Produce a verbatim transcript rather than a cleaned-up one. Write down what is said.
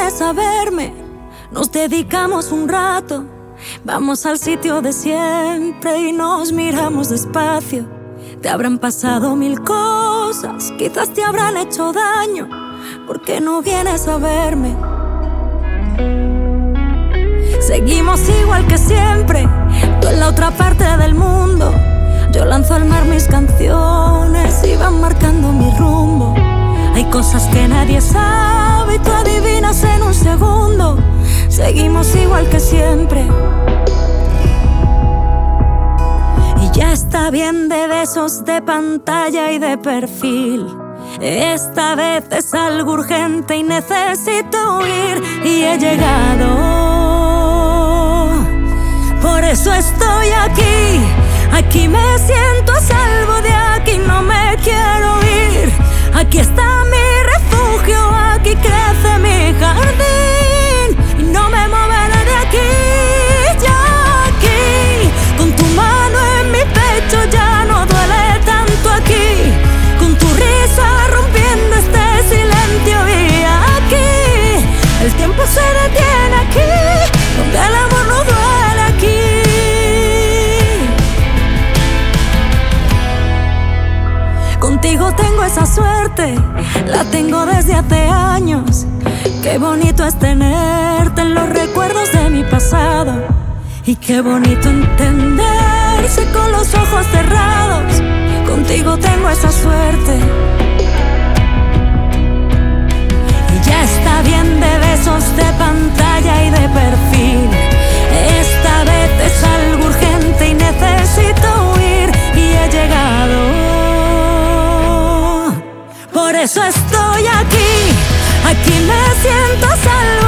vienes a verme, nos dedicamos un rato. Vamos al sitio de siempre y nos miramos despacio. Te habrán pasado mil cosas, quizás te habrán hecho daño. ¿Por qué no vienes a verme? Seguimos igual que siempre, tú en la otra parte del mundo. Yo lanzo al mar mis canciones y van marcando mi rumbo. Hay cosas que nadie sabe y tú adivinas en un segundo. Seguimos igual que siempre. Y ya está bien de besos de pantalla y de perfil. Esta vez es algo urgente y necesito huir. Y he llegado, por eso estoy aquí. Aquí me siento a salvo, de aquí no me quiero ir. Aquí está mi refugio, aquí crece mi jardín y no me moveré de aquí. Ya aquí, con tu mano en mi pecho ya no duele tanto aquí. Con tu risa rompiendo este silencio y aquí el tiempo se detiene aquí, donde el amor no duele aquí. Contigo tengo esa suerte, la tengo desde hace años. Qué bonito es tenerte en los recuerdos de mi pasado. Y qué bonito entenderse con los ojos cerrados. Contigo tengo esa suerte. Y ya está bien de besos de pantalla y de perfil. Esta vez es algo urgente y necesito huir. Y he llegado, por eso estoy aquí. Aquí me siento a salvo.